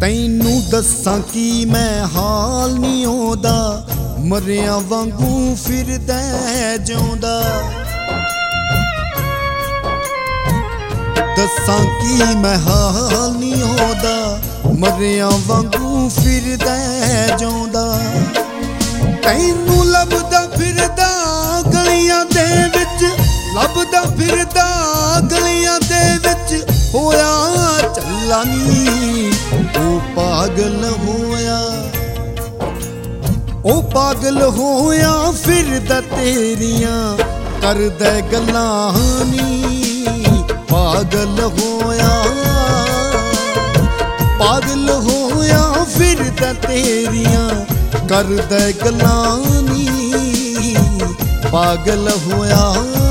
तैनू दस्सां की मैं हाल नहीं होदा, मरिया वांगू फिरदा जिउंदा। दस्सां की मैं हाल नहीं होदा, मरिया वांगू फिरदा जिउंदा। तैनू लभदा फिरदा गलियां दे विच, लभदा फिरदा गलियां दे विच, होया चला नी ओ पागल होया। ओ पागल होया फिरदा तेरियां करदा गल्लां नी। पागल होया, पागल होया फिरदा तेरियां करदा गल्लां नी। पागल होया।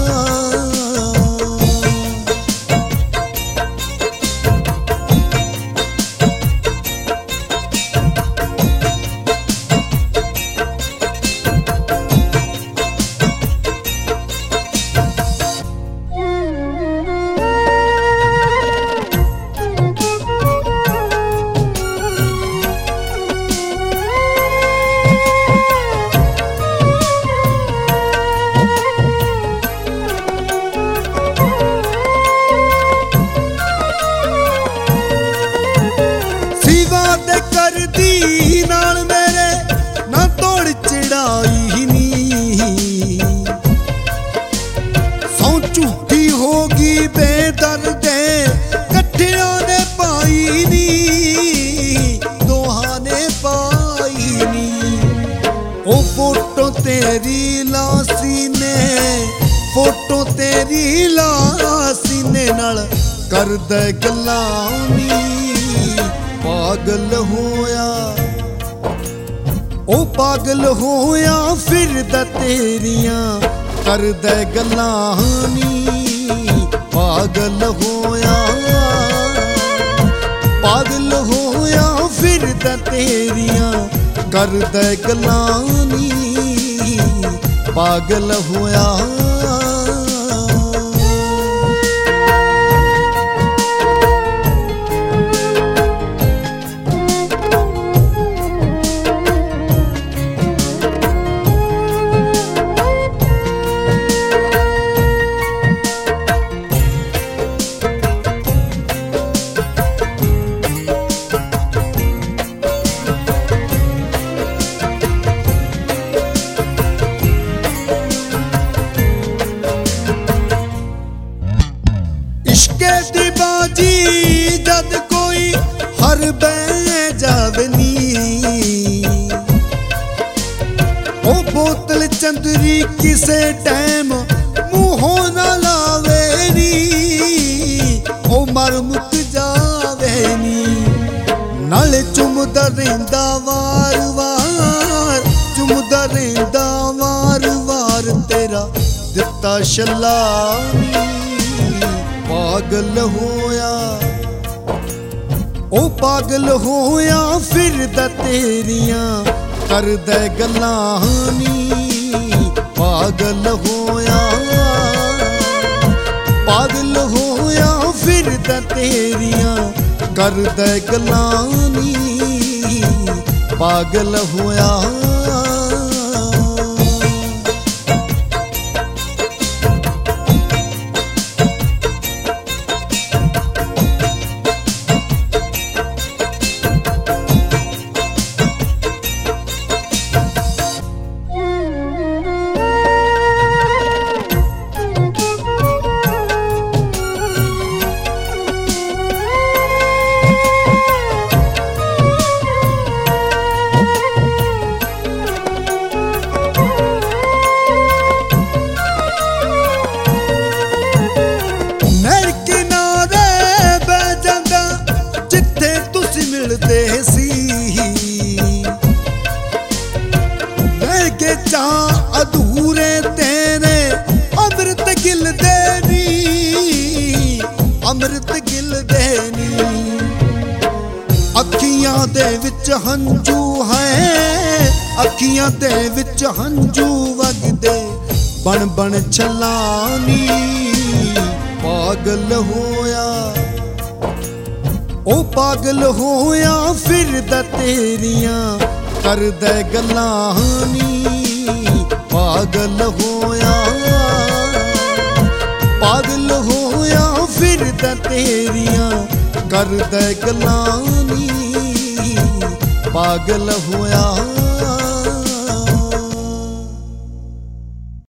करदी नाल मेरे ना तोड़ चढ़ाई नी, सौ झूठी होगी बेदर्दे कट्ठियां ने पाई नी, दोहां ने पाई नी। ओ फोटो तेरी लासी ने, फोटो तेरी लासी ने नाल करदा गल्लां नी। पागल होया, ओ पागल होया फिरदा तेरियां करदा गल्लां नी। पागल होया, पागल होया फिरदा तेरियां करदा गल्लां नी। पागल होया। इश्के दी बाजी जद कोई हर बह जावे नी, ओ बोतल चंदरी किसे टाइम मुंहों ना लावे नी, ओ मर मुक जावे नी। नाले चुमदा रहिंदा वार वार, चुमदा रहिंदा वार वार तेरा दिता छल्ला नी। पागल होया, ओ पागल होया फिरदा तेरियां करदा गल्लां नी। पागल होया, पागल होया फिरदा तेरियां करदा गल्लां नी। पागल होया। अधूरे तेरे अमृत गिल देनी, अमृत गिल देनी। अखियां दे विच हंजू है, अखियां दे विच हंजू वगदे बन बन छलानी। पागल होया, ओ ਪਾਗਲ ਹੋਇਆ ਫਿਰਦਾ ਤੇਰੀਆਂ ਕਰਦਾ ਗੱਲਾਂ ਨੀ, ਪਾਗਲ ਹੋਇਆ ਫਿਰਦਾ ਤੇਰੀਆਂ ਕਰਦਾ ਗੱਲਾਂ ਨੀ, ਪਾਗਲ ਹੋਇਆ